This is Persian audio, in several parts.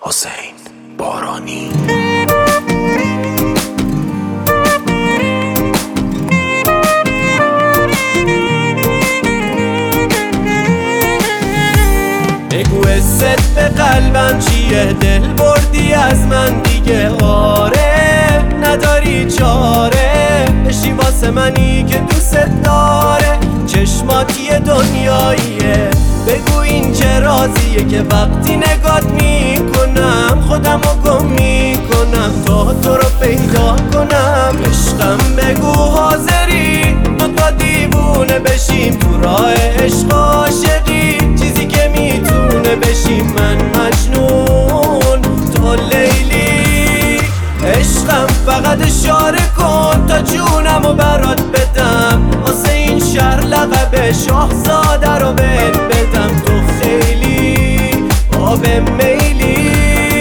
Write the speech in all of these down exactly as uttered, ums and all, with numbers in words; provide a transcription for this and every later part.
حسین بارانی. بگو حست به قلبم چیه، دل بردی از من دیگه، آره نداری چاره، بشی واسه منی که دوست داره. چشمات یه دنیاییه، بگو این چه رازیه که وقتی نگات میکنم خودم رو گم میکنم تا تو رو پیدا کنم. عشقم بگو حاضری دو تا دیوونه بشیم تو راه عشق عاشقی، چیزی که میتونه بشیم من مجنون تو لیلی. عشقم فقط اشاره کن تا جونمو برات بدم، واسه این شهر لقب شاهزاده رو بهت بدم. تو خیلی آب میلی.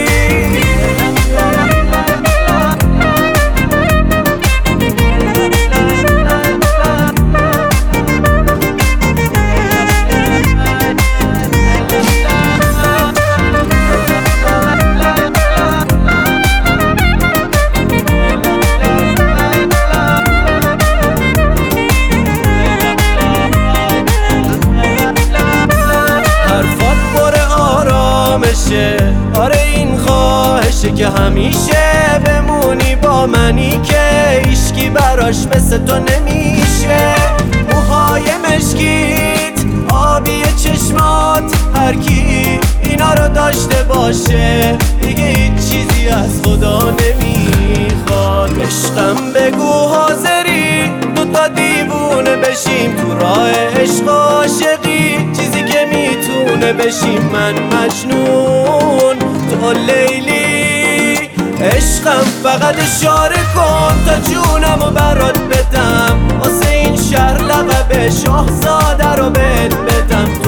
آره این خواهشه که همیشه بمونی با منی، که هیچکی براش مثل تو نمیشه. موهای مشکیت، آبی چشمات، هر کی اینا رو داشته باشه دیگه هیچ چیزی از خدا نمیخواد. عشقم بگو حاضری دو تا دیوونه بشیم تو راه عشق عاشقی، چیزی که میتونه بشیم من مجنون تو لیلی. عشقم فقط اشاره کن تا جونمو برات بدم، واسه این شهر لقب شاهزاده رو بهت بدم.